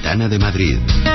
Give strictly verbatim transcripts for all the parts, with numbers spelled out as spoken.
Ventana de Madrid.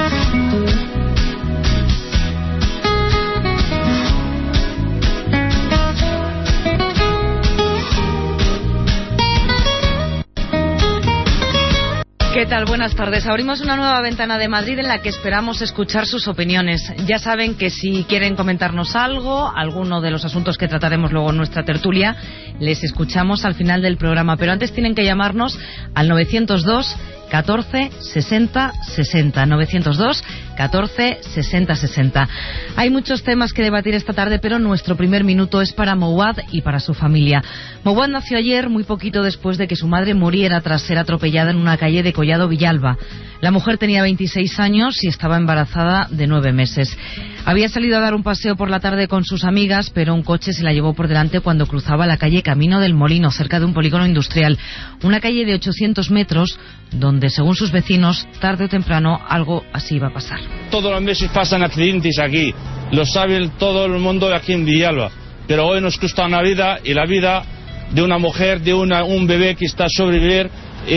¿Qué tal? Buenas tardes. Abrimos una nueva Ventana de Madrid en la que esperamos escuchar sus opiniones. Ya saben que si quieren comentarnos algo, alguno de los asuntos que trataremos luego en nuestra tertulia, les escuchamos al final del programa. Pero antes tienen que llamarnos al novecientos dos catorce sesenta sesenta. novecientos dos catorce sesenta sesenta. Hay muchos temas que debatir esta tarde, pero nuestro primer minuto es para Mouad y para su familia. Mouad nació ayer, muy poquito después de que su madre muriera tras ser atropellada en una calle de Collado Villalba. La mujer tenía veintiséis años y estaba embarazada de nueve meses. Había salido a dar un paseo por la tarde con sus amigas, pero un coche se la llevó por delante cuando cruzaba la calle Camino del Molino, cerca de un polígono industrial. Una calle de ochocientos metros, donde, según sus vecinos, tarde o temprano algo así iba a pasar. Todos los meses pasan accidentes aquí, lo sabe todo el mundo aquí en Villalba, pero hoy nos cuesta una vida, y la vida de una mujer, de una, un bebé que está a sobrevivir,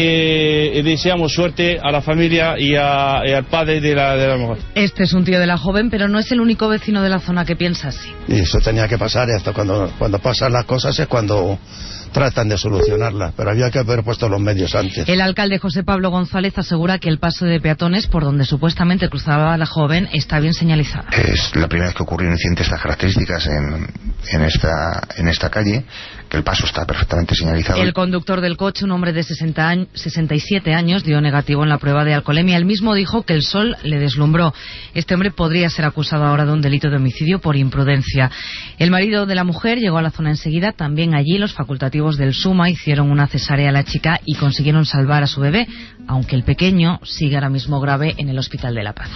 eh, y deseamos suerte a la familia y, a, y al padre de la, de la mujer. Este es un tío de la joven, pero no es el único vecino de la zona que piensa así. Y eso tenía que pasar, y hasta cuando, cuando pasan las cosas es cuando tratan de solucionarla, pero había que haber puesto los medios antes. El alcalde José Pablo González asegura que el paso de peatones por donde supuestamente cruzaba la joven está bien señalizado. Es la primera vez que ocurrió un incidente de estas características en, en, esta, en esta calle, que el paso está perfectamente señalizado. El conductor del coche, un hombre de sesenta años, sesenta y siete años, dio negativo en la prueba de alcoholemia. Él mismo dijo que el sol le deslumbró. Este hombre podría ser acusado ahora de un delito de homicidio por imprudencia. El marido de la mujer llegó a la zona enseguida. También allí los facultativos del SUMA hicieron una cesárea a la chica y consiguieron salvar a su bebé, aunque el pequeño sigue ahora mismo grave en el Hospital de la Paz.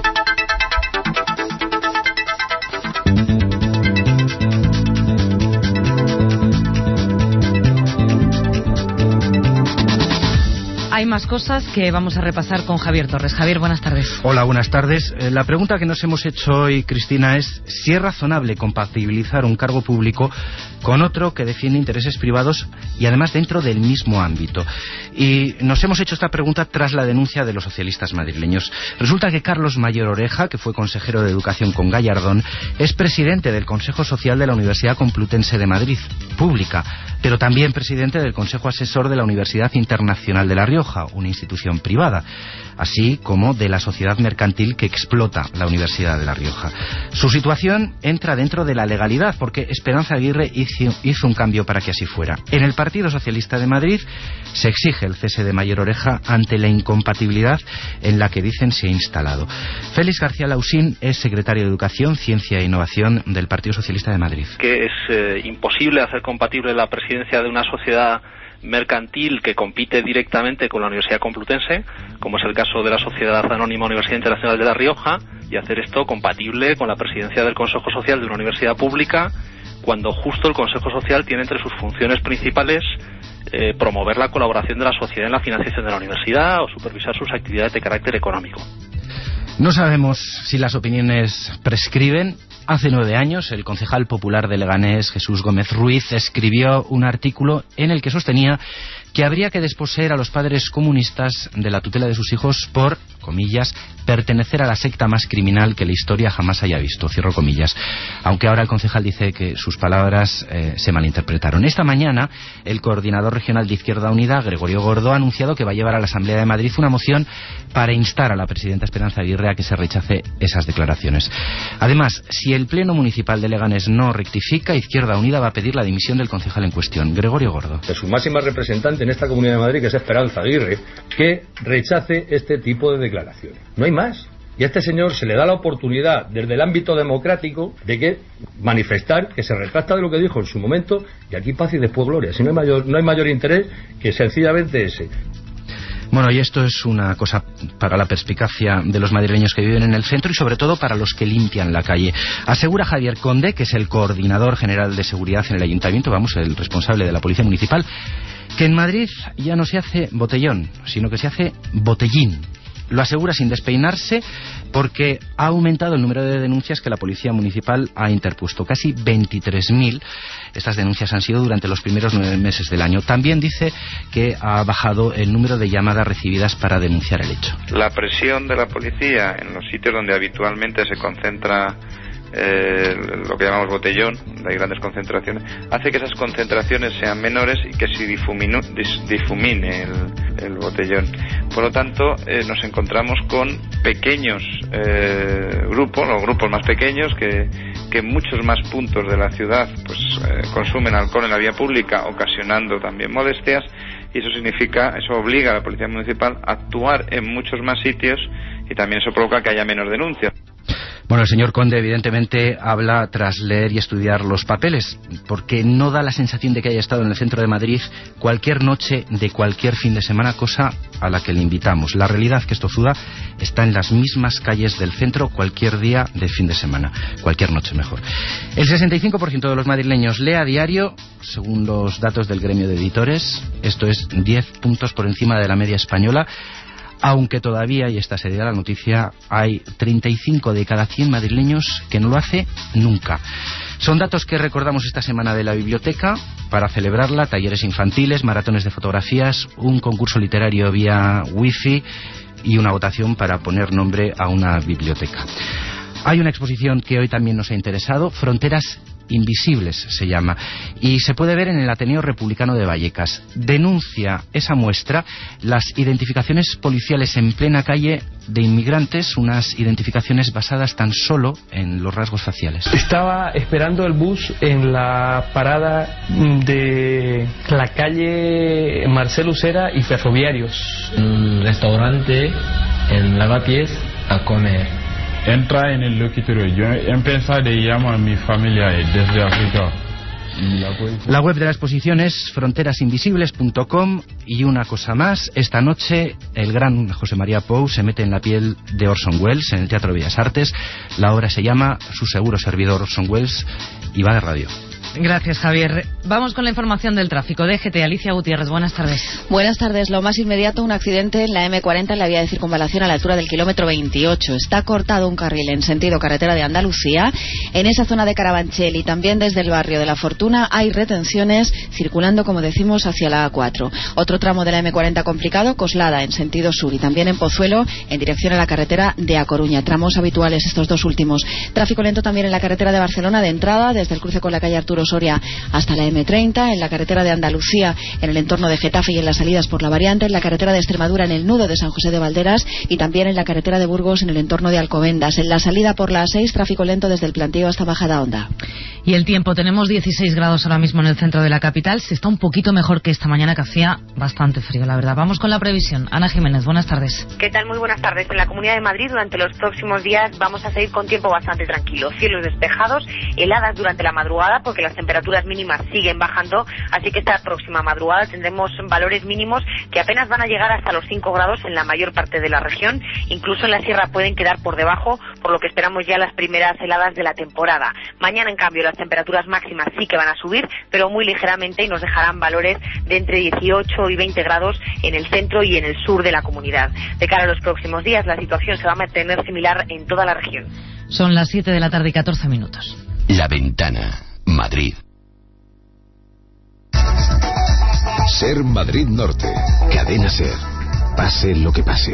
Hay más cosas que vamos a repasar con Javier Torres. Javier, buenas tardes. Hola, buenas tardes. Eh, la pregunta que nos hemos hecho hoy, Cristina, es si es razonable compatibilizar un cargo público con otro que defiende intereses privados y además dentro del mismo ámbito. Y nos hemos hecho esta pregunta tras la denuncia de los socialistas madrileños. Resulta que Carlos Mayor Oreja, que fue consejero de Educación con Gallardón, es presidente del Consejo Social de la Universidad Complutense de Madrid, pública, pero también presidente del Consejo Asesor de la Universidad Internacional de La Rioja, una institución privada, así como de la sociedad mercantil que explota la Universidad de La Rioja. Su situación entra dentro de la legalidad, porque Esperanza Aguirre hizo, hizo un cambio para que así fuera. En el Partido Socialista de Madrid se exige el cese de Mayor Oreja ante la incompatibilidad en la que dicen se ha instalado. Félix García Lausín es secretario de Educación, Ciencia e Innovación del Partido Socialista de Madrid. Que es eh, imposible hacer compatible la presidencia de una sociedad mercantil que compite directamente con la Universidad Complutense, como es el caso de la Sociedad Anónima Universidad Internacional de La Rioja, y hacer esto compatible con la presidencia del Consejo Social de una universidad pública, cuando justo el Consejo Social tiene entre sus funciones principales eh, promover la colaboración de la sociedad en la financiación de la universidad o supervisar sus actividades de carácter económico. No sabemos si las opiniones prescriben. Hace nueve años, el concejal popular de Leganés, Jesús Gómez Ruiz, escribió un artículo en el que sostenía que habría que desposeer a los padres comunistas de la tutela de sus hijos por, comillas, pertenecer a la secta más criminal que la historia jamás haya visto, cierro comillas. Aunque ahora el concejal dice que sus palabras eh, se malinterpretaron. Esta mañana, el coordinador regional de Izquierda Unida, Gregorio Gordo, ha anunciado que va a llevar a la Asamblea de Madrid una moción para instar a la presidenta Esperanza Aguirre a que se rechace esas declaraciones. Además, si el Pleno Municipal de Leganés no rectifica, Izquierda Unida va a pedir la dimisión del concejal en cuestión. Gregorio Gordo. De su máxima representante en esta Comunidad de Madrid, que es Esperanza Aguirre, que rechace este tipo de declaraciones. No hay más. Y a este señor se le da la oportunidad, desde el ámbito democrático, de que manifestar que se retracta de lo que dijo en su momento, y aquí paz y después gloria. Si no hay mayor, no hay mayor interés que sencillamente ese. Bueno, y esto es una cosa para la perspicacia de los madrileños que viven en el centro y sobre todo para los que limpian la calle. Asegura Javier Conde, que es el coordinador general de seguridad en el ayuntamiento, vamos, el responsable de la policía municipal, que en Madrid ya no se hace botellón, sino que se hace botellín. Lo asegura sin despeinarse porque ha aumentado el número de denuncias que la Policía Municipal ha interpuesto. Casi veintitrés mil. Estas denuncias han sido durante los primeros nueve meses del año. También dice que ha bajado el número de llamadas recibidas para denunciar el hecho. La presión de la policía en los sitios donde habitualmente se concentra eh, lo que llamamos botellón, hay grandes concentraciones, hace que esas concentraciones sean menores y que se difumino, dis, difumine el, el botellón. Por lo tanto, eh, nos encontramos con pequeños eh, grupos, o grupos más pequeños, que, que en muchos más puntos de la ciudad pues eh, consumen alcohol en la vía pública, ocasionando también molestias, y eso significa, eso obliga a la Policía Municipal a actuar en muchos más sitios, y también eso provoca que haya menos denuncias. Bueno, el señor Conde evidentemente habla tras leer y estudiar los papeles, porque no da la sensación de que haya estado en el centro de Madrid cualquier noche de cualquier fin de semana, cosa a la que le invitamos. La realidad, que es tozuda, está en las mismas calles del centro cualquier día de fin de semana, cualquier noche mejor. El sesenta y cinco por ciento de los madrileños lee a diario, según los datos del gremio de editores, esto es diez puntos por encima de la media española, aunque todavía, y esta sería la noticia, hay treinta y cinco de cada cien madrileños que no lo hace nunca. Son datos que recordamos esta semana de la biblioteca. Para celebrarla, talleres infantiles, maratones de fotografías, un concurso literario vía wifi y una votación para poner nombre a una biblioteca. Hay una exposición que hoy también nos ha interesado, Fronteras Invisibles se llama, y se puede ver en el Ateneo Republicano de Vallecas. Denuncia esa muestra las identificaciones policiales en plena calle de inmigrantes, unas identificaciones basadas tan solo en los rasgos faciales. Estaba esperando el bus en la parada de la calle Marcel Usera y Ferroviarios. Un restaurante en Lavapiés a comer. Entra en el locutorio. Yo he empezado a llamar a mi familia desde África. La web de la exposición es fronteras invisibles punto com. Y una cosa más, esta noche el gran José María Pou se mete en la piel de Orson Welles en el Teatro Bellas Artes. La obra se llama Su seguro servidor Orson Welles y va de radio. Gracias, Javier. Vamos con la información del tráfico. D G T, Alicia Gutiérrez, buenas tardes. Buenas tardes. Lo más inmediato, un accidente en la eme cuarenta en la vía de circunvalación a la altura del kilómetro veintiocho. Está cortado un carril en sentido carretera de Andalucía. En esa zona de Carabanchel y también desde el barrio de La Fortuna hay retenciones circulando, como decimos, hacia la A cuatro. Otro tramo de la eme cuarenta complicado, Coslada en sentido sur, y también en Pozuelo en dirección a la carretera de A Coruña. Tramos habituales estos dos últimos. Tráfico lento también en la carretera de Barcelona de entrada, desde el cruce con la calle Arturo Soria hasta la eme treinta, en la carretera de Andalucía en el entorno de Getafe y en las salidas por la variante, en la carretera de Extremadura en el nudo de San José de Valderas y también en la carretera de Burgos en el entorno de Alcobendas. En la salida por la A seis, tráfico lento desde el Plantío hasta Bajada Honda. Y el tiempo, tenemos dieciséis grados ahora mismo en el centro de la capital. Se está un poquito mejor que esta mañana, que hacía bastante frío, la verdad. Vamos con la previsión. Ana Jiménez, buenas tardes. ¿Qué tal? Muy buenas tardes. En la Comunidad de Madrid durante los próximos días vamos a seguir con tiempo bastante tranquilo. Cielos despejados, heladas durante la madrugada porque las temperaturas mínimas siguen bajando, así que esta próxima madrugada tendremos valores mínimos que apenas van a llegar hasta los cinco grados en la mayor parte de la región. Incluso en la sierra pueden quedar por debajo, por lo que esperamos ya las primeras heladas de la temporada. Mañana, en cambio, las temperaturas máximas sí que van a subir, pero muy ligeramente, y nos dejarán valores de entre dieciocho y veinte grados en el centro y en el sur de la comunidad. De cara a los próximos días, la situación se va a mantener similar en toda la región. Son las siete de la tarde y catorce minutos. La Ventana, Madrid. Ser Madrid Norte. Cadena Ser. Pase lo que pase.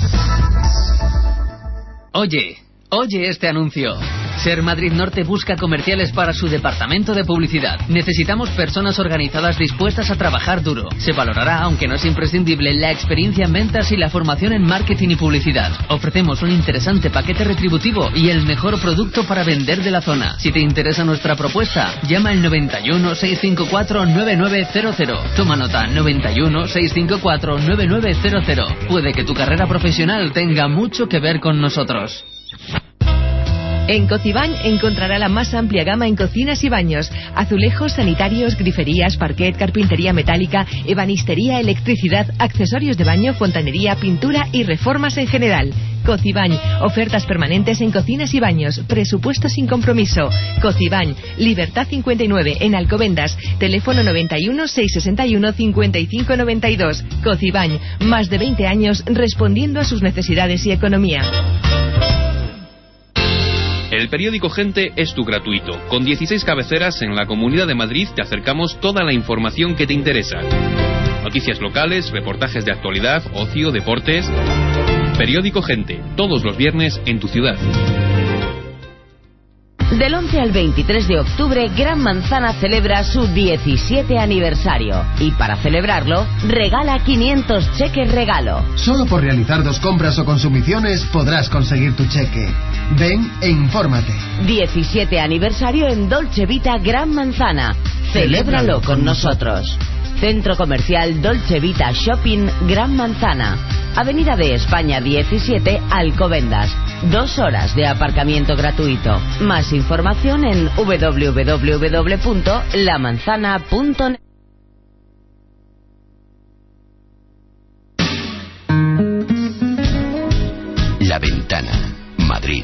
Oye, oye este anuncio. Ser Madrid Norte busca comerciales para su departamento de publicidad. Necesitamos personas organizadas dispuestas a trabajar duro. Se valorará, aunque no es imprescindible, la experiencia en ventas y la formación en marketing y publicidad. Ofrecemos un interesante paquete retributivo y el mejor producto para vender de la zona. Si te interesa nuestra propuesta, llama al noventa y uno, seiscientos cincuenta y cuatro, noventa y nueve cero cero. Toma nota, noventa y uno, seiscientos cincuenta y cuatro, noventa y nueve cero cero. Puede que tu carrera profesional tenga mucho que ver con nosotros. En Cociban encontrará la más amplia gama en cocinas y baños, azulejos, sanitarios, griferías, parquet, carpintería metálica, ebanistería, electricidad, accesorios de baño, fontanería, pintura y reformas en general. Cocibañ, ofertas permanentes en cocinas y baños, presupuesto sin compromiso. Cocibañ, Libertad cincuenta y nueve en Alcobendas, teléfono noventa y uno, seiscientos sesenta y uno, cincuenta y cinco noventa y dos. Cocibañ, más de veinte años respondiendo a sus necesidades y economía. El periódico Gente es tu gratuito. Con dieciséis cabeceras en la Comunidad de Madrid te acercamos toda la información que te interesa. Noticias locales, reportajes de actualidad, ocio, deportes. Periódico Gente, todos los viernes en tu ciudad. Del once al veintitrés de octubre, Gran Manzana celebra su diecisiete aniversario. Y para celebrarlo, regala quinientos cheques regalo. Solo por realizar dos compras o consumiciones podrás conseguir tu cheque. Ven e infórmate. diecisiete aniversario en Dolce Vita Gran Manzana. Celébralo con nosotros. Centro Comercial Dolce Vita Shopping Gran Manzana. Avenida de España diecisiete, Alcobendas. Dos horas de aparcamiento gratuito. Más información en doble u doble u doble u punto la manzana punto net. La Ventana, Madrid.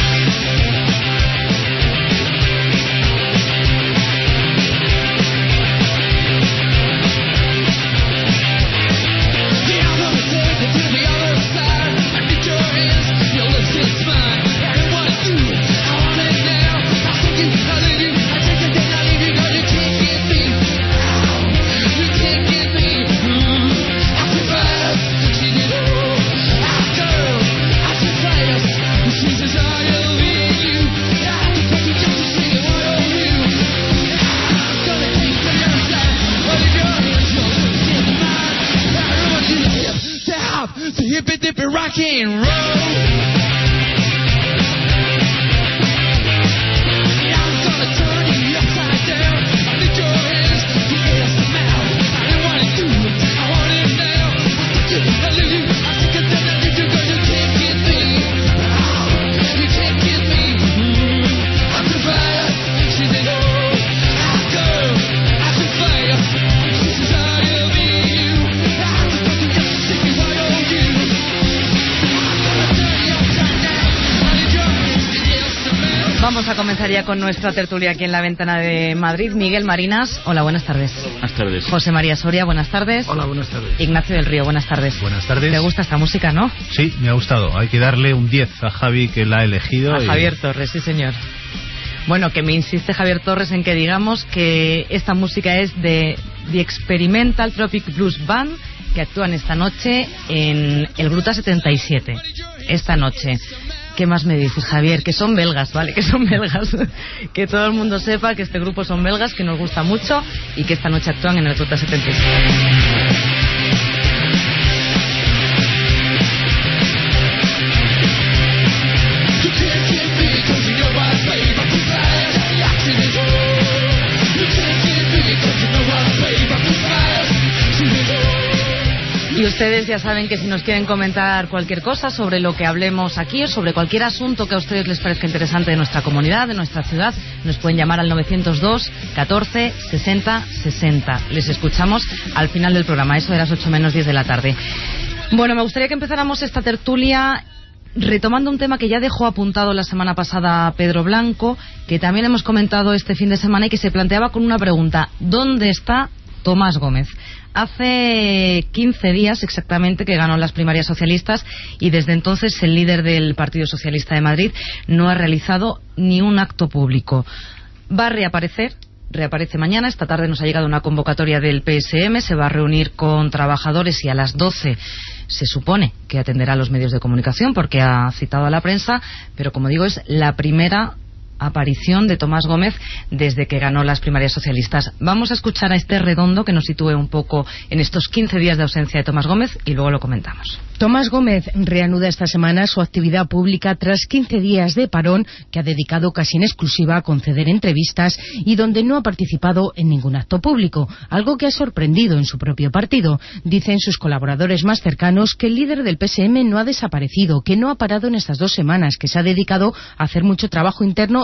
Vamos a comenzar ya con nuestra tertulia aquí en la Ventana de Madrid. Miguel Marinas, hola, buenas tardes. Buenas tardes. José María Soria, buenas tardes. Hola, buenas tardes. Ignacio del Río, buenas tardes. Buenas tardes. ¿Te gusta esta música, no? Sí, me ha gustado. Hay que darle un diez a Javi, que la ha elegido. A y... Javier Torres, sí señor. Bueno, que me insiste Javier Torres en que digamos que esta música es de The Experimental Tropic Blues Band, que actúan esta noche en el Gruta setenta y siete. Esta noche. ¿Qué más me dices, Javier? Que son belgas, ¿vale? Que son belgas. Que todo el mundo sepa que este grupo son belgas, que nos gusta mucho y que esta noche actúan en el Gruta setenta y siete. Y ustedes ya saben que si nos quieren comentar cualquier cosa sobre lo que hablemos aquí o sobre cualquier asunto que a ustedes les parezca interesante de nuestra comunidad, de nuestra ciudad, nos pueden llamar al novecientos dos, catorce, sesenta, sesenta. Les escuchamos al final del programa, eso de las ocho menos diez de la tarde. Bueno, me gustaría que empezáramos esta tertulia retomando un tema que ya dejó apuntado la semana pasada Pedro Blanco, que también hemos comentado este fin de semana y que se planteaba con una pregunta: ¿dónde está Tomás Gómez? Hace quince días exactamente que ganó las primarias socialistas y desde entonces el líder del Partido Socialista de Madrid no ha realizado ni un acto público. Va a reaparecer, reaparece mañana. Esta tarde nos ha llegado una convocatoria del P S M, se va a reunir con trabajadores y a las doce se supone que atenderá a los medios de comunicación porque ha citado a la prensa, pero como digo, es la primera aparición de Tomás Gómez desde que ganó las primarias socialistas. Vamos a escuchar a este redondo que nos sitúe un poco en estos quince días de ausencia de Tomás Gómez y luego lo comentamos. Tomás Gómez reanuda esta semana su actividad pública tras quince días de parón que ha dedicado casi en exclusiva a conceder entrevistas y donde no ha participado en ningún acto público, algo que ha sorprendido en su propio partido. Dicen sus colaboradores más cercanos que el líder del P S M no ha desaparecido, que no ha parado en estas dos semanas, que se ha dedicado a hacer mucho trabajo interno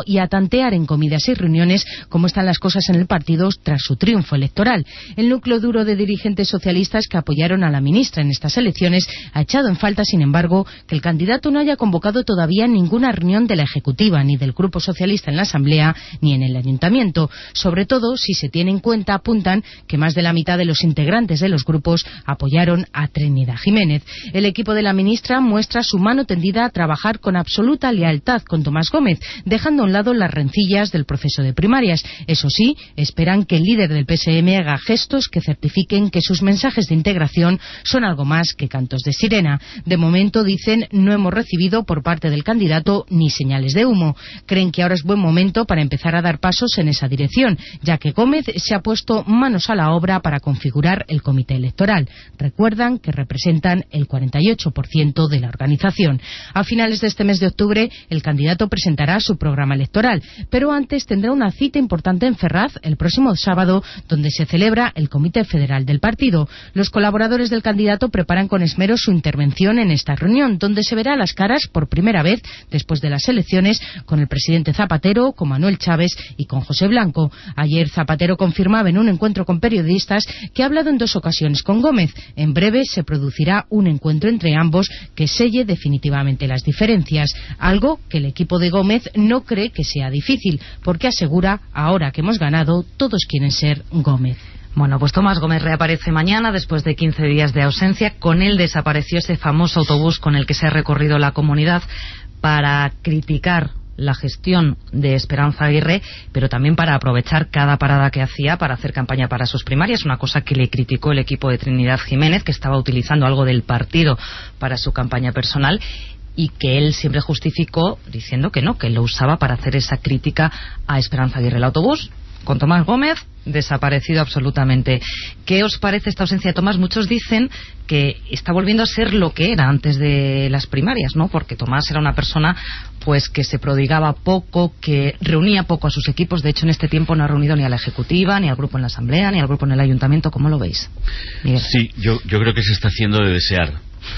y a tantear en comidas y reuniones cómo están las cosas en el partido tras su triunfo electoral. El núcleo duro de dirigentes socialistas que apoyaron a la ministra en estas elecciones ha echado en falta, sin embargo, que el candidato no haya convocado todavía ninguna reunión de la Ejecutiva, ni del Grupo Socialista en la Asamblea, ni en el Ayuntamiento. Sobre todo, si se tiene en cuenta, apuntan, que más de la mitad de los integrantes de los grupos apoyaron a Trinidad Jiménez. El equipo de la ministra muestra su mano tendida a trabajar con absoluta lealtad con Tomás Gómez, dejando a un lado las rencillas del proceso de primarias. Eso sí, esperan que el líder del P S M haga gestos que certifiquen que sus mensajes de integración son algo más que cantos de sirena. De momento, dicen, no hemos recibido por parte del candidato ni señales de humo. Creen que ahora es buen momento para empezar a dar pasos en esa dirección, ya que Gómez se ha puesto manos a la obra para configurar el comité electoral. Recuerdan que representan el cuarenta y ocho por ciento de la organización. A finales de este mes de octubre, el candidato presentará su programa electoral, pero antes tendrá una cita importante en Ferraz el próximo sábado, donde se celebra el Comité Federal del partido. Los colaboradores del candidato preparan con esmero su intervención en esta reunión, donde se verá las caras por primera vez después de las elecciones con el presidente Zapatero, con Manuel Chávez y con José Blanco. Ayer Zapatero confirmaba en un encuentro con periodistas que ha hablado en dos ocasiones con Gómez. En breve se producirá un encuentro entre ambos que selle definitivamente las diferencias, algo que el equipo de Gómez no cree que sea difícil, porque asegura, ahora que hemos ganado, todos quieren ser Gómez. Bueno, pues Tomás Gómez reaparece mañana después de quince días de ausencia. Con él desapareció ese famoso autobús con el que se ha recorrido la comunidad para criticar la gestión de Esperanza Aguirre, pero también para aprovechar cada parada que hacía para hacer campaña para sus primarias, una cosa que le criticó el equipo de Trinidad Jiménez, que estaba utilizando algo del partido para su campaña personal, y que él siempre justificó diciendo que no, que lo usaba para hacer esa crítica a Esperanza Aguirre. El autobús con Tomás Gómez desaparecido absolutamente. ¿Qué os parece esta ausencia de Tomás? Muchos dicen que está volviendo a ser lo que era antes de las primarias, ¿no? Porque Tomás era una persona pues que se prodigaba poco, que reunía poco a sus equipos. De hecho, en este tiempo no ha reunido ni a la Ejecutiva, ni al grupo en la Asamblea, ni al grupo en el Ayuntamiento. ¿Cómo lo veis? Miguel. Sí, yo, yo creo que se está haciendo de desear.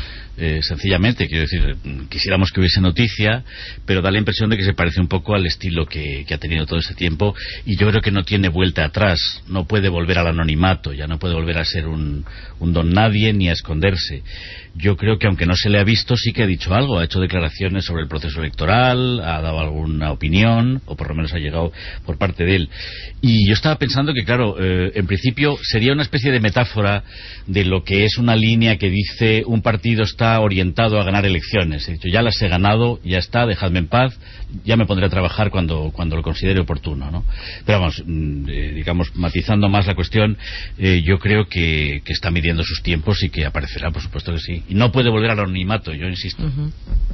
Eh, sencillamente, quiero decir, quisiéramos que hubiese noticia, pero da la impresión de que se parece un poco al estilo que, que ha tenido todo este tiempo, y yo creo que no tiene vuelta atrás, no puede volver al anonimato, ya no puede volver a ser un, un don nadie ni a esconderse. Yo creo que aunque no se le ha visto, sí que ha dicho algo, ha hecho declaraciones sobre el proceso electoral, ha dado alguna opinión, o por lo menos ha llegado por parte de él. Y yo estaba pensando que, claro, eh, en principio sería una especie de metáfora de lo que es una línea que dice un partido está orientado a ganar elecciones. He dicho, ya las he ganado, ya está, dejadme en paz, ya me pondré a trabajar cuando, cuando lo considere oportuno, ¿no? Pero vamos, eh, digamos, matizando más la cuestión, eh, yo creo que, que está midiendo sus tiempos y que aparecerá, por supuesto que sí. Y no puede volver al anonimato, yo insisto. Uh-huh.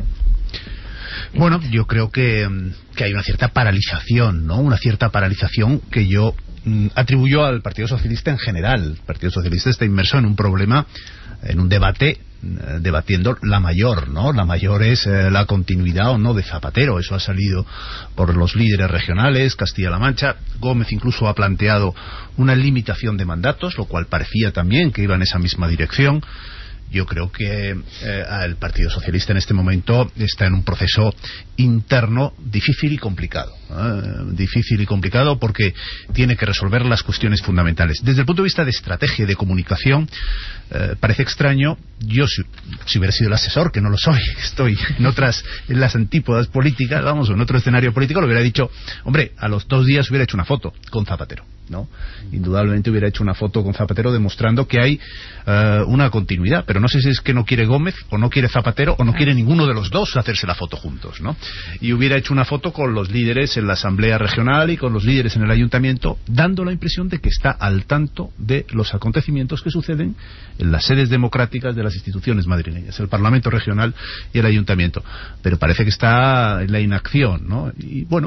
Bueno, yo creo que, que hay una cierta paralización, ¿no? Una cierta paralización que yo mm, atribuyo al Partido Socialista en general. El Partido Socialista está inmerso en un problema, en un debate, eh, debatiendo la mayor, ¿no? La mayor es eh, la continuidad o no de Zapatero. Eso ha salido por los líderes regionales, Castilla-La Mancha. Gómez incluso ha planteado una limitación de mandatos, lo cual parecía también que iba en esa misma dirección. Yo creo que eh, el Partido Socialista en este momento está en un proceso interno difícil y complicado. ¿eh? Difícil y complicado porque tiene que resolver las cuestiones fundamentales. Desde el punto de vista de estrategia y de comunicación, eh, parece extraño. Yo, si, si hubiera sido el asesor, que no lo soy, estoy en otras, en las antípodas políticas, vamos, en otro escenario político, le hubiera dicho, hombre, a los dos días hubiera hecho una foto con Zapatero, ¿no? Indudablemente hubiera hecho una foto con Zapatero demostrando que hay uh, una continuidad, pero no sé si es que no quiere Gómez o no quiere Zapatero o no quiere ninguno de los dos hacerse la foto juntos, ¿no? Y hubiera hecho una foto con los líderes en la Asamblea Regional y con los líderes en el Ayuntamiento, dando la impresión de que está al tanto de los acontecimientos que suceden en las sedes democráticas de las instituciones madrileñas, el Parlamento Regional y el Ayuntamiento, pero parece que está en la inacción, ¿no? Y bueno,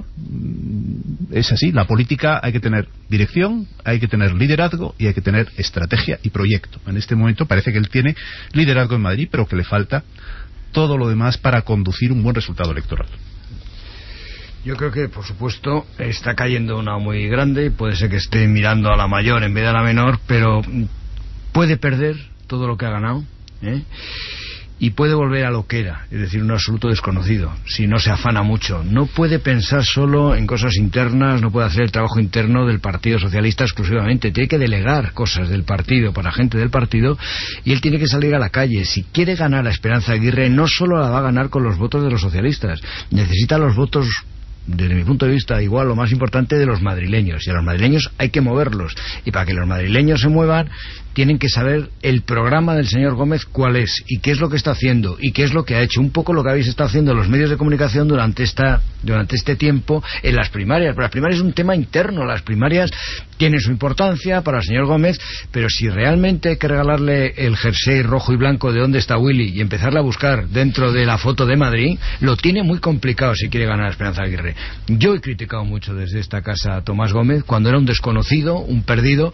es así, la política hay que tener dirección, hay que tener liderazgo y hay que tener estrategia y proyecto. En este momento parece que él tiene liderazgo en Madrid, pero que le falta todo lo demás para conducir un buen resultado electoral. Yo creo que, por supuesto, está cayendo una muy grande, puede ser que esté mirando a la mayor en vez de a la menor, pero puede perder todo lo que ha ganado, ¿eh? y puede volver a lo que era, es decir, un absoluto desconocido, si no se afana mucho. No puede pensar solo en cosas internas, no puede hacer el trabajo interno del Partido Socialista exclusivamente, tiene que delegar cosas del partido para gente del partido, y él tiene que salir a la calle. Si quiere ganar a Esperanza Aguirre, no solo la va a ganar con los votos de los socialistas, necesita los votos, desde mi punto de vista, igual lo más importante, de los madrileños, y a los madrileños hay que moverlos, y para que los madrileños se muevan tienen que saber el programa del señor Gómez cuál es, y qué es lo que está haciendo, y qué es lo que ha hecho, un poco lo que habéis estado haciendo los medios de comunicación durante esta durante este tiempo en las primarias. Pero las primarias es un tema interno, las primarias tienen su importancia para el señor Gómez, pero si realmente hay que regalarle el jersey rojo y blanco de dónde está Willy y empezarle a buscar dentro de la foto de Madrid, lo tiene muy complicado si quiere ganar a Esperanza Aguirre. Yo he criticado mucho desde esta casa a Tomás Gómez cuando era un desconocido, un perdido.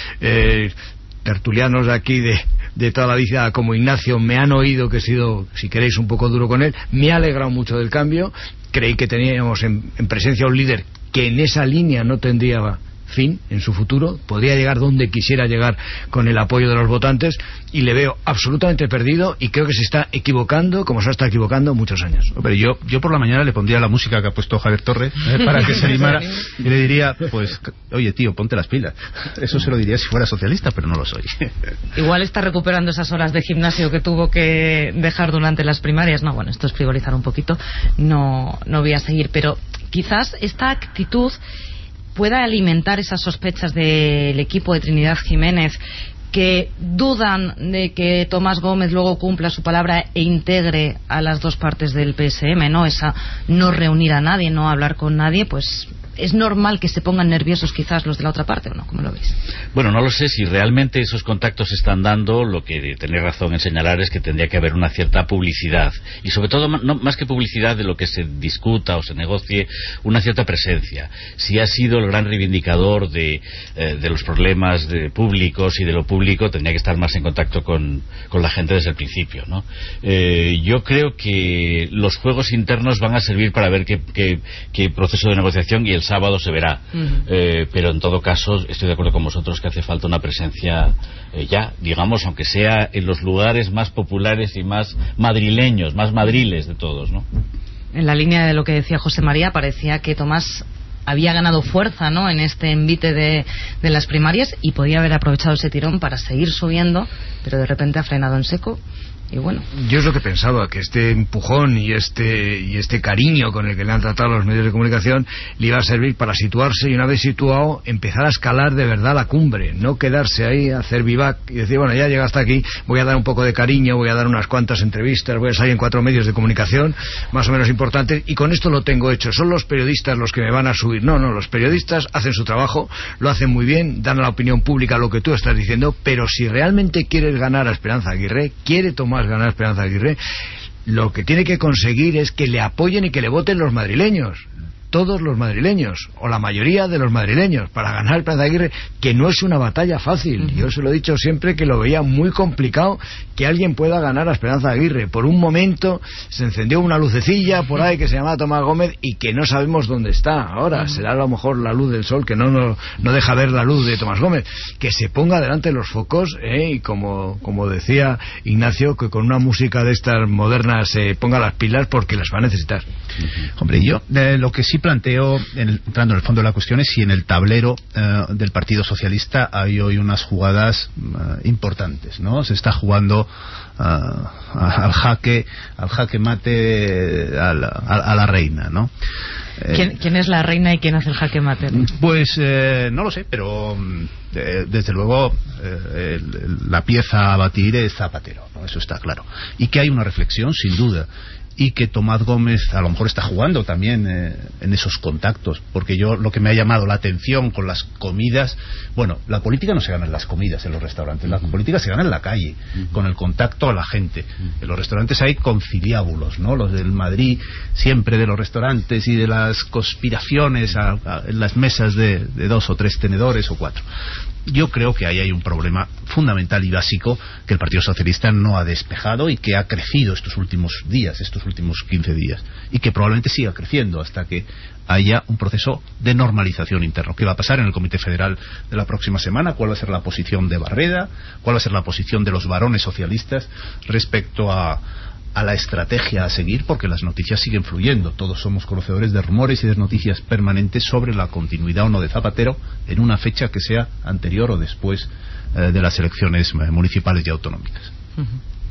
eh, tertulianos de aquí de, de toda la vida como Ignacio me han oído que he sido, si queréis, un poco duro con él. Me ha alegrado mucho del cambio. Creí que teníamos en, en presencia un líder que en esa línea no tendría fin en su futuro, podría llegar donde quisiera llegar con el apoyo de los votantes, y le veo absolutamente perdido, y creo que se está equivocando como se ha estado equivocando muchos años. Pero yo, yo por la mañana le pondría la música que ha puesto Javier Torre eh, para que se animara, y le diría, pues, oye tío, ponte las pilas. Eso se lo diría si fuera socialista, pero no lo soy. Igual está recuperando esas horas de gimnasio que tuvo que dejar durante las primarias. No, bueno, esto es frivolizar un poquito, no, no voy a seguir, pero quizás esta actitud pueda alimentar esas sospechas del equipo de Trinidad Jiménez, que dudan de que Tomás Gómez luego cumpla su palabra e integre a las dos partes del P S M, ¿no? Esa no reunir a nadie, no hablar con nadie, pues es normal que se pongan nerviosos quizás los de la otra parte, ¿o no? ¿Cómo lo veis? Bueno, no lo sé si realmente esos contactos se están dando. Lo que tenéis razón en señalar es que tendría que haber una cierta publicidad, y sobre todo, no, más que publicidad de lo que se discuta o se negocie, una cierta presencia. Si ha sido el gran reivindicador de, eh, de los problemas de públicos y de lo público, tendría que estar más en contacto con, con la gente desde el principio, ¿no? Eh, yo creo que los juegos internos van a servir para ver qué, qué, qué proceso de negociación, y el sábado se verá. Uh-huh. eh, pero en todo caso estoy de acuerdo con vosotros que hace falta una presencia eh, ya, digamos, aunque sea en los lugares más populares y más madrileños, más madriles de todos, ¿no? En la línea de lo que decía José María, parecía que Tomás había ganado fuerza, ¿no?, en este envite de, de las primarias, y podía haber aprovechado ese tirón para seguir subiendo, pero de repente ha frenado en seco. Y bueno, yo es lo que pensaba, que este empujón y este y este cariño con el que le han tratado los medios de comunicación le iba a servir para situarse, y una vez situado empezar a escalar de verdad la cumbre, no quedarse ahí, hacer vivac y decir, bueno, ya llega hasta aquí, voy a dar un poco de cariño, voy a dar unas cuantas entrevistas, voy a salir en cuatro medios de comunicación más o menos importantes, y con esto lo tengo hecho. Son los periodistas los que me van a subir. No, no, los periodistas hacen su trabajo, lo hacen muy bien, dan a la opinión pública lo que tú estás diciendo, pero si realmente quieres ganar a Esperanza Aguirre, quiere tomar ganar Esperanza Aguirre, lo que tiene que conseguir es que le apoyen y que le voten los madrileños, todos los madrileños, o la mayoría de los madrileños, para ganar Esperanza Aguirre, que no es una batalla fácil. Uh-huh. Yo se lo he dicho siempre, que lo veía muy complicado que alguien pueda ganar a Esperanza Aguirre. Por un momento se encendió una lucecilla por ahí que se llama Tomás Gómez, y que no sabemos dónde está ahora. Uh-huh. Será a lo mejor la luz del sol que no, no, no deja ver la luz de Tomás Gómez. Que se ponga delante de los focos, ¿eh? Y como, como decía Ignacio, que con una música de estas modernas se eh, ponga las pilas, porque las va a necesitar. Uh-huh. Hombre, yo eh, lo que sí planteo, en, entrando en el fondo de la cuestión, es si en el tablero eh, del Partido Socialista hay hoy unas jugadas eh, importantes, ¿no? Se está jugando uh, al jaque al jaque mate a la, a, a la reina, ¿no? ¿Quién, ¿Quién es la reina y quién hace el jaque mate? Pues eh, no lo sé, pero eh, desde luego eh, el, la pieza a batir es Zapatero, ¿no? Eso está claro. Y que hay una reflexión, sin duda, y que Tomás Gómez a lo mejor está jugando también eh, en esos contactos, porque yo lo que me ha llamado la atención con las comidas, bueno, la política no se gana en las comidas en los restaurantes, la política se gana en la calle, uh-huh, con el contacto a la gente. Uh-huh. En los restaurantes hay conciliábulos, ¿no? Los del Madrid, siempre de los restaurantes y de las conspiraciones a, a, en las mesas de, de dos o tres tenedores o cuatro. yo creo que ahí hay un problema fundamental y básico que el Partido Socialista no ha despejado y que ha crecido estos últimos días, estos últimos quince días, y que probablemente siga creciendo hasta que haya un proceso de normalización interno. ¿Qué va a pasar en el Comité Federal de la próxima semana? ¿Cuál va a ser la posición de Barreda? ¿Cuál va a ser la posición de los varones socialistas respecto a, a la estrategia a seguir? Porque las noticias siguen fluyendo. Todos somos conocedores de rumores y de noticias permanentes sobre la continuidad o no de Zapatero en una fecha que sea anterior o después eh, de las elecciones municipales y autonómicas. Uh-huh.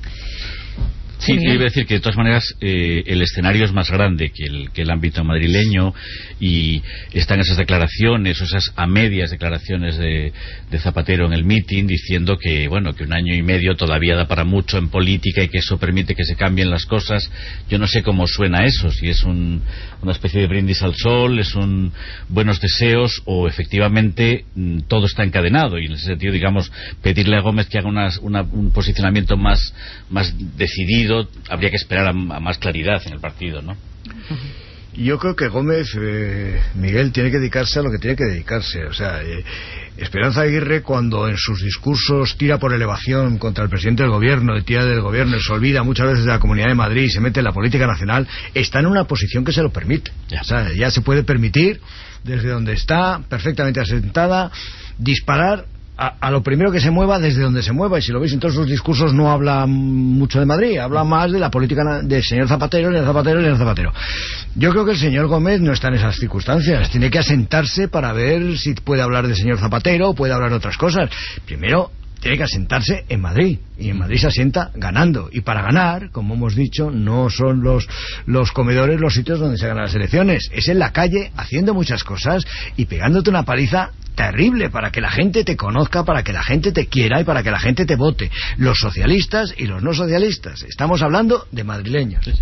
Sí, yo iba a decir que de todas maneras eh, el escenario es más grande que el, que el ámbito madrileño, y están esas declaraciones, esas a medias declaraciones de, de Zapatero en el mitin diciendo que bueno, que un año y medio todavía da para mucho en política y que eso permite que se cambien las cosas. Yo no sé cómo suena eso, si es un, una especie de brindis al sol, es un buenos deseos, o efectivamente mm, todo está encadenado, y en ese sentido, digamos, pedirle a Gómez que haga unas, una, un posicionamiento más, más decidido. Habría que esperar a, a más claridad en el partido, ¿no? Yo creo que Gómez, eh, Miguel, tiene que dedicarse a lo que tiene que dedicarse. O sea, eh, Esperanza Aguirre, cuando en sus discursos tira por elevación contra el presidente del gobierno, tira del gobierno, se olvida muchas veces de la Comunidad de Madrid y se mete en la política nacional, está en una posición que se lo permite. Ya. O sea, ya se puede permitir, desde donde está, perfectamente asentada, disparar A, a lo primero que se mueva, desde donde se mueva. Y si lo veis en todos sus discursos, no habla mucho de Madrid, habla más de la política del señor Zapatero, el señor Zapatero, el señor Zapatero. Yo creo que el señor Gómez no está en esas circunstancias, tiene que asentarse para ver si puede hablar del señor Zapatero o puede hablar de otras cosas. Primero tiene que asentarse en Madrid, y en Madrid se asienta ganando, y para ganar, como hemos dicho, no son los, los comedores los sitios donde se ganan las elecciones, es en la calle, haciendo muchas cosas y pegándote una paliza terrible para que la gente te conozca, para que la gente te quiera y para que la gente te vote, los socialistas y los no socialistas. Estamos hablando de madrileños. Sí, sí.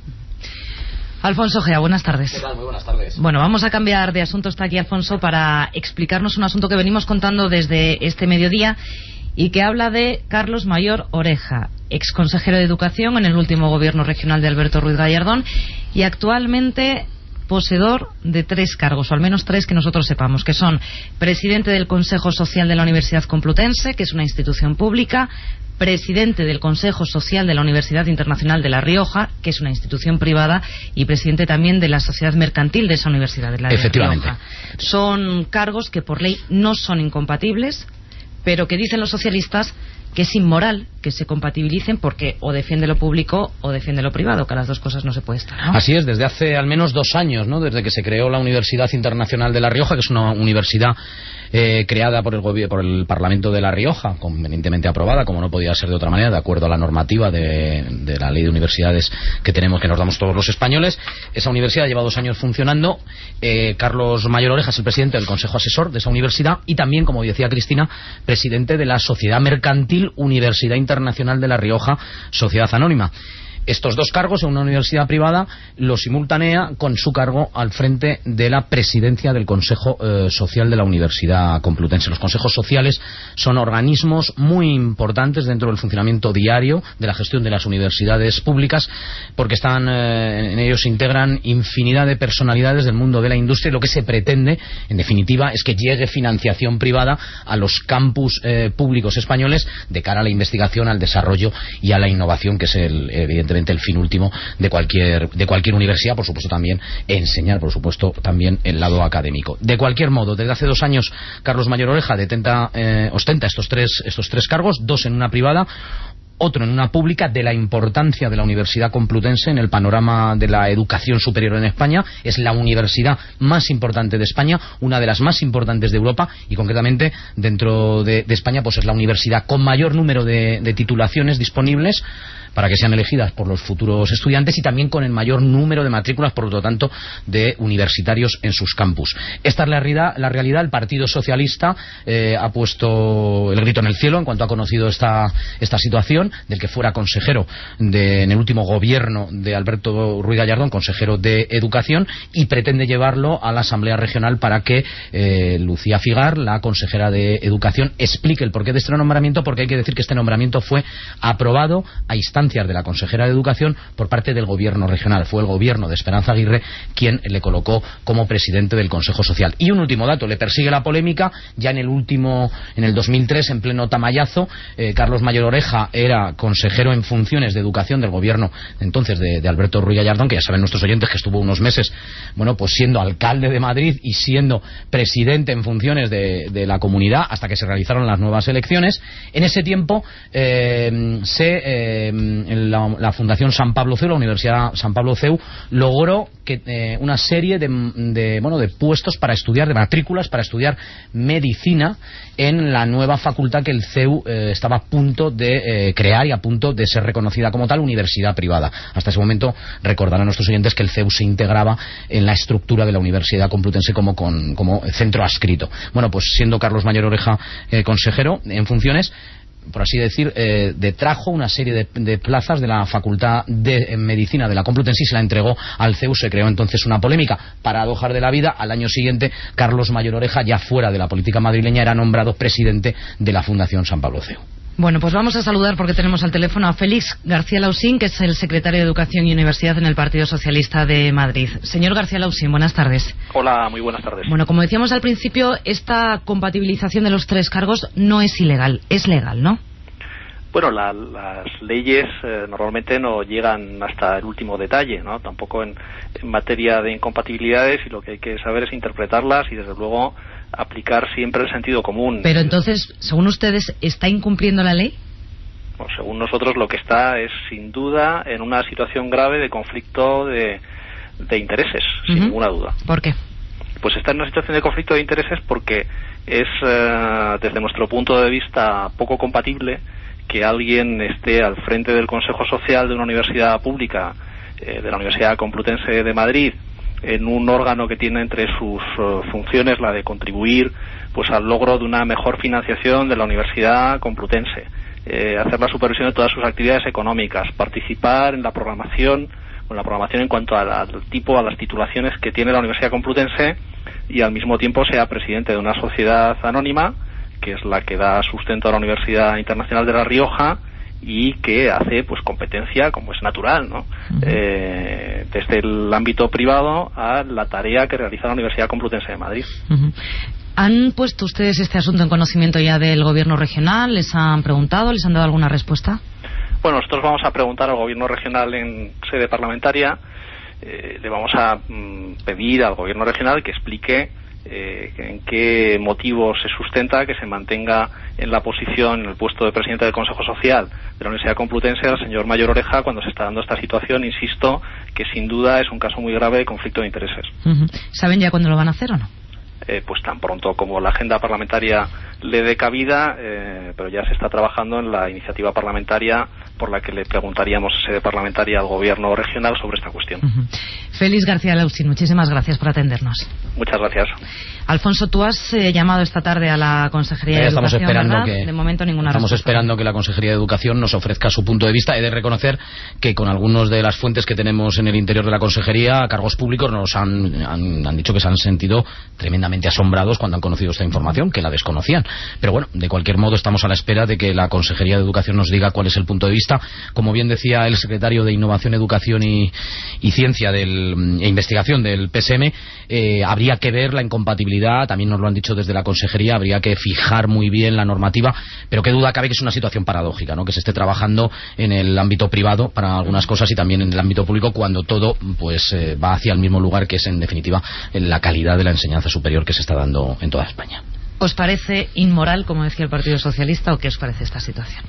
Alfonso Gea, buenas tardes. ¿Qué tal? Muy buenas tardes. Bueno, vamos a cambiar de asunto. Está aquí Alfonso para explicarnos un asunto que venimos contando desde este mediodía y que habla de Carlos Mayor Oreja, ex consejero de Educación en el último gobierno regional de Alberto Ruiz Gallardón y actualmente poseedor de tres cargos, o al menos tres que nosotros sepamos, que son presidente del Consejo Social de la Universidad Complutense, que es una institución pública, presidente del Consejo Social de la Universidad Internacional de La Rioja, que es una institución privada, y presidente también de la Sociedad Mercantil de esa universidad de La Rioja. Efectivamente. Son cargos que por ley no son incompatibles, pero que dicen los socialistas que es inmoral que se compatibilicen porque o defiende lo público o defiende lo privado, que las dos cosas no se puede estar, ¿no? Así es, desde hace al menos dos años, ¿no? Desde que se creó la Universidad Internacional de La Rioja, que es una universidad eh, creada por el gobierno, por el Parlamento de La Rioja, convenientemente aprobada, como no podía ser de otra manera, de acuerdo a la normativa de, de la ley de universidades que tenemos, que nos damos todos los españoles. Esa universidad lleva dos años funcionando. eh, Carlos Mayor Oreja es el presidente del Consejo Asesor de esa universidad y también, como decía Cristina, presidente de la Sociedad Mercantil Universidad Internacional de La Rioja, Sociedad Anónima. Estos dos cargos en una universidad privada lo simultanea con su cargo al frente de la presidencia del Consejo eh, Social de la Universidad Complutense. Los consejos sociales son organismos muy importantes dentro del funcionamiento diario de la gestión de las universidades públicas, porque están eh, en ellos se integran infinidad de personalidades del mundo de la industria, y lo que se pretende, en definitiva, es que llegue financiación privada a los campus eh, públicos españoles de cara a la investigación, al desarrollo y a la innovación, que es el, evidentemente el fin último de cualquier de cualquier universidad. Por supuesto también enseñar, por supuesto también el lado académico. De cualquier modo, desde hace dos años Carlos Mayor Oreja detenta, eh, ostenta estos tres estos tres cargos, dos en una privada, otro en una pública, de la importancia de la Universidad Complutense en el panorama de la educación superior en España. Es la universidad más importante de España, una de las más importantes de Europa, y concretamente dentro de, de España pues es la universidad con mayor número de, de titulaciones disponibles para que sean elegidas por los futuros estudiantes, y también con el mayor número de matrículas, por lo tanto, de universitarios en sus campus. Esta es la realidad. La realidad. El Partido Socialista eh, ha puesto el grito en el cielo en cuanto ha conocido esta, esta situación del que fuera consejero de, en el último gobierno de Alberto Ruiz Gallardón, consejero de Educación, y pretende llevarlo a la Asamblea Regional para que eh, Lucía Figar, la consejera de Educación, explique el porqué de este nombramiento, porque hay que decir que este nombramiento fue aprobado a instancia instancias de la consejera de Educación por parte del gobierno regional. Fue el gobierno de Esperanza Aguirre quien le colocó como presidente del Consejo Social. Y un último dato, le persigue la polémica ya en el último, en el dos mil tres, en pleno tamallazo. eh, Carlos Mayor Oreja era consejero en funciones de Educación del gobierno entonces de, de Alberto Ruiz Gallardón, que ya saben nuestros oyentes que estuvo unos meses, bueno, pues siendo alcalde de Madrid y siendo presidente en funciones de, de la comunidad hasta que se realizaron las nuevas elecciones. En ese tiempo eh, se, eh, la, la Fundación San Pablo C E U, la Universidad San Pablo C E U, logró que eh, una serie de, de, bueno, de puestos para estudiar, de matrículas para estudiar medicina en la nueva facultad que el C E U eh, estaba a punto de eh, crear y a punto de ser reconocida como tal universidad privada. Hasta ese momento recordarán a nuestros oyentes que el C E U se integraba en la estructura de la Universidad Complutense como, con, como centro adscrito. Bueno, pues siendo Carlos Mayor Oreja eh, consejero en funciones, por así decir, eh, detrajo una serie de, de plazas de la Facultad de Medicina de la Complutense y se la entregó al C E U. Se creó entonces una polémica. Paradojas de la vida, al año siguiente Carlos Mayor Oreja, ya fuera de la política madrileña, era nombrado presidente de la Fundación San Pablo C E U. Bueno, pues vamos a saludar, porque tenemos al teléfono a Félix García Lausín, que es el secretario de Educación y Universidad en el Partido Socialista de Madrid. Señor García Lausín, buenas tardes. Hola, muy buenas tardes. Bueno, como decíamos al principio, esta compatibilización de los tres cargos no es ilegal, es legal, ¿no? Bueno, la, las leyes eh, normalmente no llegan hasta el último detalle, ¿no? Tampoco en, en materia de incompatibilidades, y lo que hay que saber es interpretarlas y, desde luego, aplicar siempre el sentido común. Pero entonces, según ustedes, ¿está incumpliendo la ley? Bueno, según nosotros, lo que está es, sin duda, en una situación grave de conflicto de, de intereses, uh-huh. sin ninguna duda. ¿Por qué? Pues está en una situación de conflicto de intereses porque es, eh, desde nuestro punto de vista, poco compatible que alguien esté al frente del Consejo Social de una universidad pública, eh, de la Universidad Complutense de Madrid, en un órgano que tiene entre sus uh, funciones la de contribuir pues al logro de una mejor financiación de la Universidad Complutense, eh, hacer la supervisión de todas sus actividades económicas, participar en la programación, en la programación en cuanto al, al tipo, a las titulaciones que tiene la Universidad Complutense, y al mismo tiempo sea presidente de una sociedad anónima que es la que da sustento a la Universidad Internacional de La Rioja y que hace pues competencia, como es natural, ¿no? Uh-huh. Eh, desde el ámbito privado a la tarea que realiza la Universidad Complutense de Madrid. Uh-huh. ¿Han puesto ustedes este asunto en conocimiento ya del gobierno regional? ¿Les han preguntado? ¿Les han dado alguna respuesta? Bueno, nosotros vamos a preguntar al gobierno regional en sede parlamentaria. Eh, le vamos a mm, pedir al gobierno regional que explique Eh, en qué motivo se sustenta que se mantenga en la posición, en el puesto de presidente del Consejo Social de la Universidad Complutense al señor Mayor Oreja, cuando se está dando esta situación. Insisto que sin duda es un caso muy grave de conflicto de intereses. Uh-huh. ¿Saben ya cuándo lo van a hacer o no? Eh, pues tan pronto como la agenda parlamentaria le dé cabida, eh, pero ya se está trabajando en la iniciativa parlamentaria por la que le preguntaríamos en sede parlamentaria al gobierno regional sobre esta cuestión. Uh-huh. Félix García Lausín, muchísimas gracias por atendernos. Muchas gracias. Alfonso, tú has eh, llamado esta tarde a la Consejería eh, de estamos Educación, esperando ¿verdad? que, de momento ninguna Estamos respuesta. esperando que la Consejería de Educación nos ofrezca su punto de vista. He de reconocer que con algunos de las fuentes que tenemos en el interior de la Consejería, cargos públicos, nos han, han, han dicho que se han sentido tremendamente asombrados cuando han conocido esta información, que la desconocían. Pero bueno, de cualquier modo estamos a la espera de que la Consejería de Educación nos diga cuál es el punto de vista. Como bien decía el secretario de Innovación, Educación y, y Ciencia del, e Investigación del P S M, eh, habría que ver la incompatibilidad, también nos lo han dicho desde la Consejería, habría que fijar muy bien la normativa, pero qué duda cabe que es una situación paradójica, ¿no? Que se esté trabajando en el ámbito privado para algunas cosas y también en el ámbito público, cuando todo pues eh, va hacia el mismo lugar, que es en definitiva la calidad de la enseñanza superior que se está dando en toda España. ¿Os parece inmoral, como decía el Partido Socialista, o qué os parece esta situación?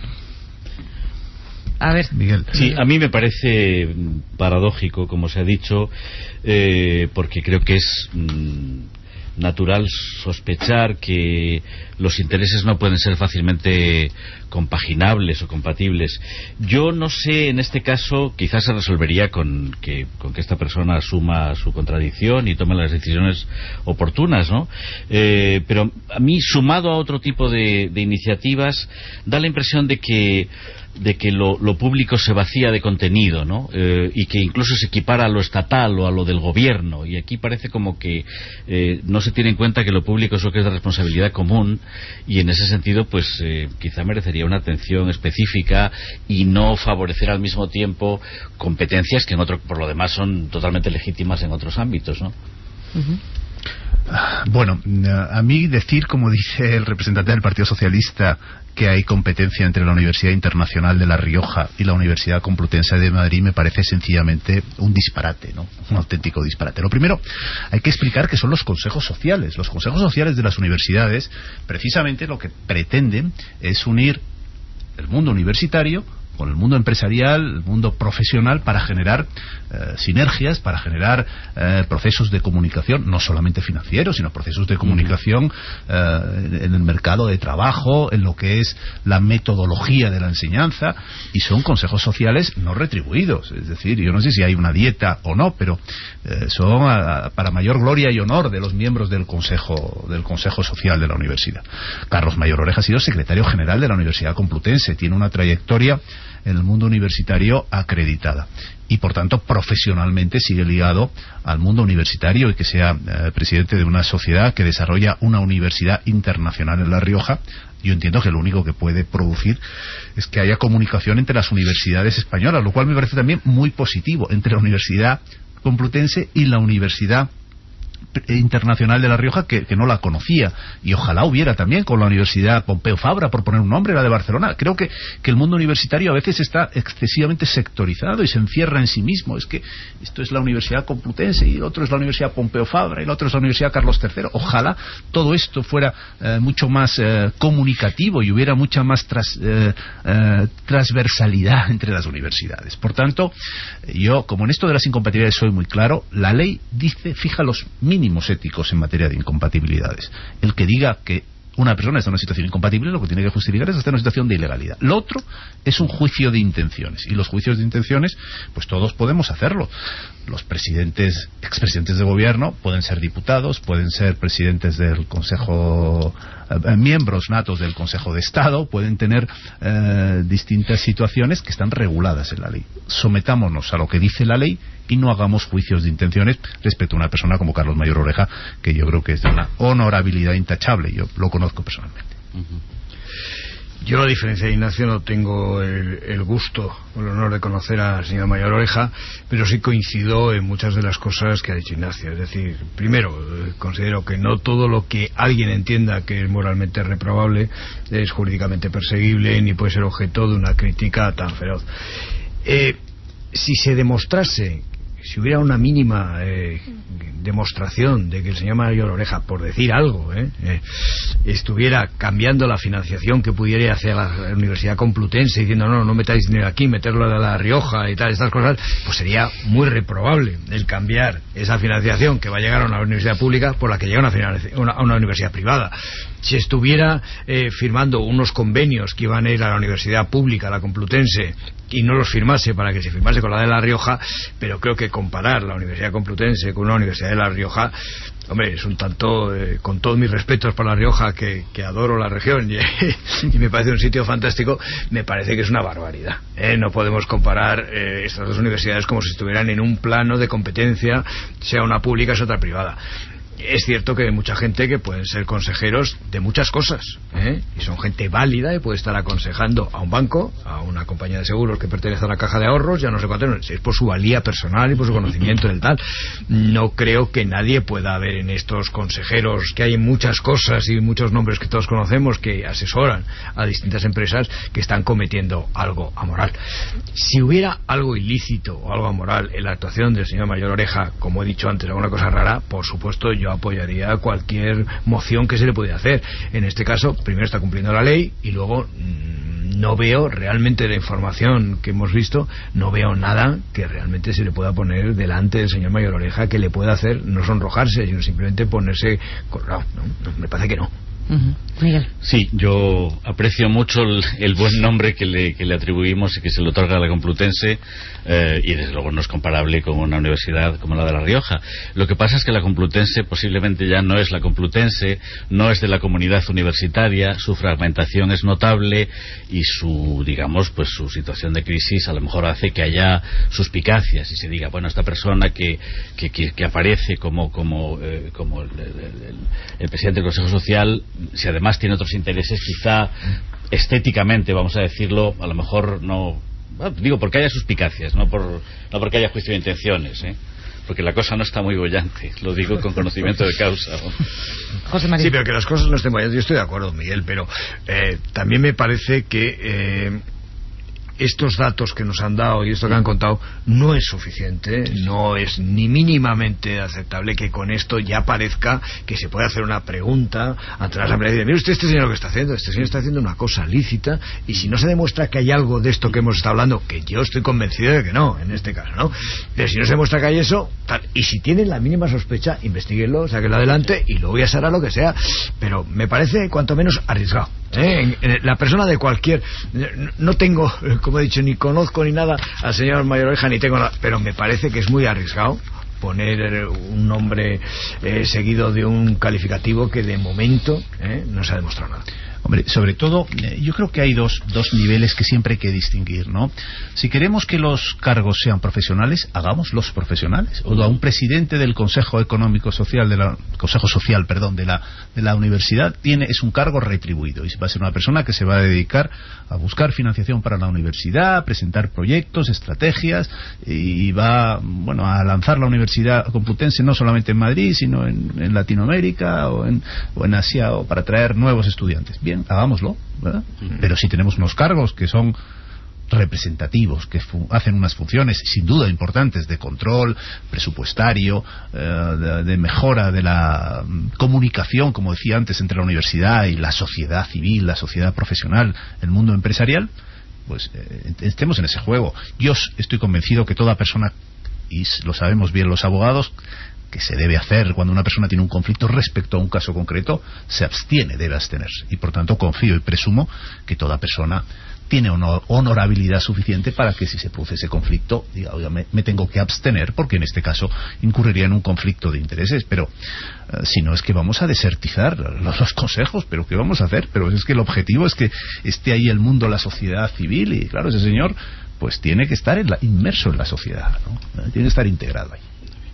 A ver, Miguel. Sí, a mí me parece paradójico, como se ha dicho, eh, porque creo que es mmm, natural sospechar que los intereses no pueden ser fácilmente compaginables o compatibles. Yo no sé, en este caso quizás se resolvería con que, con que esta persona asuma su contradicción y tome las decisiones oportunas, ¿no? Eh, pero a mí, sumado a otro tipo de, de iniciativas, da la impresión de que de que lo, lo público se vacía de contenido, ¿no? Eh, y que incluso se equipara a lo estatal o a lo del gobierno, y aquí parece como que eh, no se tiene en cuenta que lo público es lo que es de responsabilidad común, y en ese sentido pues eh, quizá merecería una atención específica y no favorecer al mismo tiempo competencias que en otro, por lo demás son totalmente legítimas en otros ámbitos, ¿no? Uh-huh. Bueno, a mí decir, como dice el representante del Partido Socialista, que hay competencia entre la Universidad Internacional de La Rioja y la Universidad Complutense de Madrid me parece sencillamente un disparate, ¿no? Un auténtico disparate. Lo primero, hay que explicar que son los consejos sociales. Los consejos sociales de las universidades, precisamente lo que pretenden es unir el mundo universitario con el mundo empresarial, el mundo profesional, para generar eh, sinergias, para generar eh, procesos de comunicación, no solamente financieros, sino procesos de comunicación eh, en el mercado de trabajo, en lo que es la metodología de la enseñanza, y son consejos sociales no retribuidos. Es decir, yo no sé si hay una dieta o no, pero eh, son a, a, para mayor gloria y honor de los miembros del Consejo, del Consejo Social de la Universidad. Carlos Mayor Oreja ha sido secretario general de la Universidad Complutense, tiene una trayectoria en el mundo universitario acreditada y por tanto profesionalmente sigue ligado al mundo universitario, y que sea eh, presidente de una sociedad que desarrolla una universidad internacional en La Rioja, yo entiendo que lo único que puede producir es que haya comunicación entre las universidades españolas, lo cual me parece también muy positivo, entre la Universidad Complutense y la Universidad Internacional de La Rioja, que, que no la conocía, y ojalá hubiera también con la Universidad Pompeu Fabra, por poner un nombre, la de Barcelona. Creo que, que el mundo universitario a veces está excesivamente sectorizado y se encierra en sí mismo. Es que esto es la Universidad Complutense y el otro es la Universidad Pompeu Fabra y el otro es la Universidad Carlos tercero. Ojalá todo esto fuera eh, mucho más eh, comunicativo y hubiera mucha más tras, eh, eh, transversalidad entre las universidades. Por tanto, yo, como en esto de las incompatibilidades soy muy claro, la ley dice, fija los mínimos éticos en materia de incompatibilidades. El que diga que una persona está en una situación incompatible, lo que tiene que justificar es estar en una situación de ilegalidad. Lo otro es un juicio de intenciones, y los juicios de intenciones pues todos podemos hacerlo. Los presidentes, expresidentes de gobierno pueden ser diputados, pueden ser presidentes del Consejo, eh, miembros natos del Consejo de Estado, pueden tener eh, distintas situaciones que están reguladas en la ley. Sometámonos a lo que dice la ley y no hagamos juicios de intenciones respecto a una persona como Carlos Mayor Oreja, que yo creo que es de una honorabilidad intachable. Yo lo conozco personalmente. Uh-huh. Yo, a diferencia de Ignacio, no tengo el, el gusto o el honor de conocer al señor Mayor Oreja, pero sí coincido en muchas de las cosas que ha dicho Ignacio. Es decir, primero, eh, considero que no todo lo que alguien entienda que es moralmente reprobable es jurídicamente perseguible ni puede ser objeto de una crítica tan feroz. Eh, si se demostrase, si hubiera una mínima eh, demostración de que el señor Mayor Oreja, por decir algo, eh, eh, estuviera cambiando la financiación que pudiera hacer la Universidad Complutense, diciendo no, no metáis dinero aquí, meterlo a La Rioja y tal, estas cosas, pues sería muy reprobable el cambiar esa financiación que va a llegar a una universidad pública por la que llega a una, una, a una universidad privada. Si estuviera eh, firmando unos convenios que iban a ir a la universidad pública, a la Complutense, y no los firmase para que se firmase con la de La Rioja, pero creo que comparar la Universidad Complutense con una Universidad de La Rioja, hombre, es un tanto, eh, con todos mis respetos para La Rioja, que, que adoro la región y, y me parece un sitio fantástico, me parece que es una barbaridad. ¿eh? No podemos comparar eh, estas dos universidades como si estuvieran en un plano de competencia, sea una pública, sea otra privada. Es cierto que hay mucha gente que pueden ser consejeros de muchas cosas, ¿eh? y son gente válida y puede estar aconsejando a un banco, a una compañía de seguros que pertenece a la caja de ahorros, ya no sé cuánto, es por su valía personal y por su conocimiento del tal. No creo que nadie pueda ver en estos consejeros, que hay muchas cosas y muchos nombres que todos conocemos que asesoran a distintas empresas, que están cometiendo algo amoral. Si hubiera algo ilícito o algo amoral en la actuación del señor Mayor Oreja, como he dicho antes, alguna cosa rara, por supuesto yo apoyaría cualquier moción que se le pudiera hacer. En este caso, primero está cumpliendo la ley y luego mmm, no veo realmente, de información que hemos visto, no veo nada que realmente se le pueda poner delante del señor Mayor Oreja que le pueda hacer no sonrojarse, sino simplemente ponerse colorado. No, no, me parece que no. Uh-huh. Miguel. Sí, yo aprecio mucho el, el buen nombre que le, que le atribuimos y que se le otorga a la Complutense, eh, y desde luego no es comparable con una universidad como la de La Rioja. Lo que pasa es que la Complutense posiblemente ya no es la Complutense, no es de la comunidad universitaria, su fragmentación es notable y su, digamos, pues su situación de crisis a lo mejor hace que haya suspicacias y se diga, bueno, esta persona que, que, que, que aparece como, como, eh, como el, el, el, el presidente del Consejo Social, si además tiene otros intereses, quizá estéticamente, vamos a decirlo, a lo mejor no, bueno, digo porque haya suspicacias, no por no porque haya juicio de intenciones, ¿eh? Porque la cosa no está muy bollante, lo digo con conocimiento de causa. José María. Sí, pero que las cosas no estén bollantes, yo estoy de acuerdo, Miguel, pero eh, también me parece que eh, estos datos que nos han dado y esto que han contado no es suficiente, no es ni mínimamente aceptable que con esto ya parezca que se puede hacer una pregunta ante la Asamblea y decir, mire usted, este señor lo que está haciendo, este señor está haciendo una cosa lícita, y si no se demuestra que hay algo de esto que hemos estado hablando, que yo estoy convencido de que no, en este caso, ¿no? Pero si no se demuestra que hay eso, tal, y si tienen la mínima sospecha, investiguenlo, sáquenlo adelante y luego ya será lo que sea, pero me parece cuanto menos arriesgado. ¿Eh? En, en la persona de cualquier, no tengo, como he dicho, ni conozco ni nada al señor Mayor Oreja, ni tengo nada, pero me parece que es muy arriesgado poner un nombre eh, seguido de un calificativo que de momento eh, no se ha demostrado nada. Hombre, sobre todo, eh, yo creo que hay dos, dos niveles que siempre hay que distinguir, ¿no? Si queremos que los cargos sean profesionales, hagámoslos profesionales. O a un presidente del Consejo Económico Social, de la, Consejo Social, perdón, de la, de la universidad, tiene, es un cargo retribuido. Y va a ser una persona que se va a dedicar a buscar financiación para la universidad, a presentar proyectos, estrategias, y va, bueno, a lanzar la Universidad Complutense no solamente en Madrid, sino en, en Latinoamérica o en, o en Asia, o para traer nuevos estudiantes. Bien, hagámoslo, ¿verdad? Uh-huh. Pero si tenemos unos cargos que son representativos, que hacen unas funciones sin duda importantes de control presupuestario, eh, de, de mejora de la comunicación, como decía antes, entre la universidad y la sociedad civil, la sociedad profesional, el mundo empresarial, pues eh, estemos en ese juego. Yo estoy convencido que toda persona, y lo sabemos bien los abogados, que se debe hacer cuando una persona tiene un conflicto respecto a un caso concreto, se abstiene, debe abstenerse. Y por tanto confío y presumo que toda persona tiene honor, honorabilidad suficiente para que si se produce ese conflicto diga, oiga, me, me tengo que abstener, porque en este caso incurriría en un conflicto de intereses. Pero uh, si no, es que vamos a desertizar los, los consejos, pero ¿qué vamos a hacer? Pero es que el objetivo es que esté ahí el mundo, la sociedad civil, y claro, ese señor pues tiene que estar en la, inmerso en la sociedad, ¿no? Tiene que estar integrado ahí.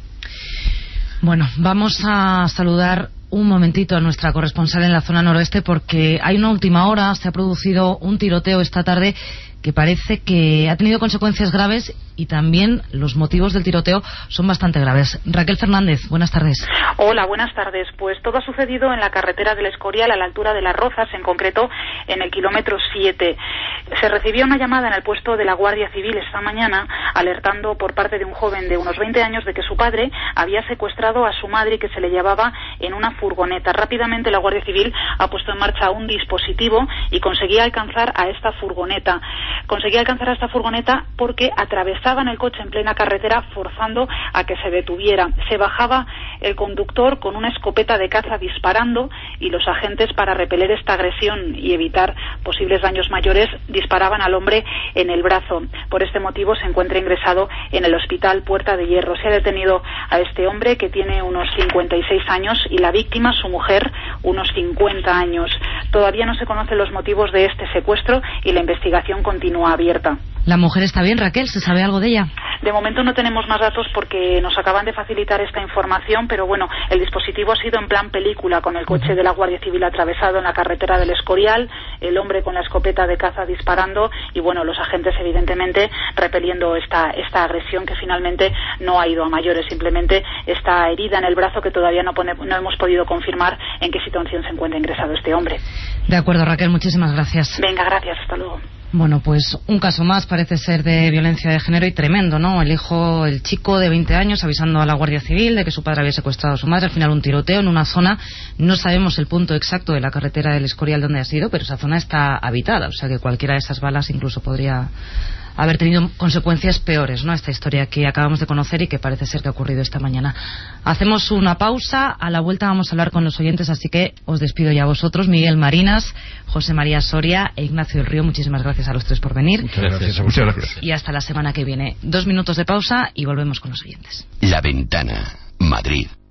Bueno, vamos a saludar un momentito a nuestra corresponsal en la zona noroeste, porque hay una última hora, se ha producido un tiroteo esta tarde que parece que ha tenido consecuencias graves, y también los motivos del tiroteo son bastante graves. Raquel Fernández, buenas tardes. Hola, buenas tardes. Pues todo ha sucedido en la carretera del Escorial, a la altura de Las Rozas, en concreto en el kilómetro siete. Se recibió una llamada en el puesto de la Guardia Civil esta mañana, alertando por parte de un joven de unos veinte años de que su padre había secuestrado a su madre y que se le llevaba en una furgoneta. Rápidamente la Guardia Civil ha puesto en marcha un dispositivo y conseguía alcanzar a esta furgoneta. Conseguía alcanzar a esta furgoneta porque atravesaban el coche en plena carretera, forzando a que se detuviera. Se bajaba el conductor con una escopeta de caza disparando, y los agentes, para repeler esta agresión y evitar posibles daños mayores, disparaban al hombre en el brazo. Por este motivo se encuentra ingresado en el hospital Puerta de Hierro. Se ha detenido a este hombre, que tiene unos cincuenta y seis años, y la víctima, su mujer, unos cincuenta años. Todavía no se conocen los motivos de este secuestro y la investigación continúa abierta. ¿La mujer está bien, Raquel? ¿Se sabe algo de ella? De momento no tenemos más datos porque nos acaban de facilitar esta información, pero bueno, el dispositivo ha sido en plan película, con el coche de la Guardia Civil atravesado en la carretera del Escorial, el hombre con la escopeta de caza disparando, y bueno, los agentes evidentemente repeliendo esta, esta agresión, que finalmente no ha ido a mayores, simplemente esta herida en el brazo que todavía no, pone, no hemos podido confirmar en qué situación se encuentra ingresado este hombre. De acuerdo, Raquel, muchísimas gracias. Venga, gracias, hasta luego. Bueno, pues un caso más parece ser de violencia de género, y tremendo, ¿no? El hijo, el chico de veinte años, avisando a la Guardia Civil de que su padre había secuestrado a su madre. Al final un tiroteo en una zona, no sabemos el punto exacto de la carretera del Escorial donde ha sido, pero esa zona está habitada, o sea que cualquiera de esas balas incluso podría haber tenido consecuencias peores, ¿no? Esta historia que acabamos de conocer y que parece ser que ha ocurrido esta mañana. Hacemos una pausa, a la vuelta vamos a hablar con los oyentes, así que os despido ya a vosotros, Miguel Marinas, José María Soria e Ignacio del Río. Muchísimas gracias a los tres por venir. Muchas gracias. Muchas gracias. Y hasta la semana que viene. Dos minutos de pausa y volvemos con los oyentes. La Ventana, Madrid.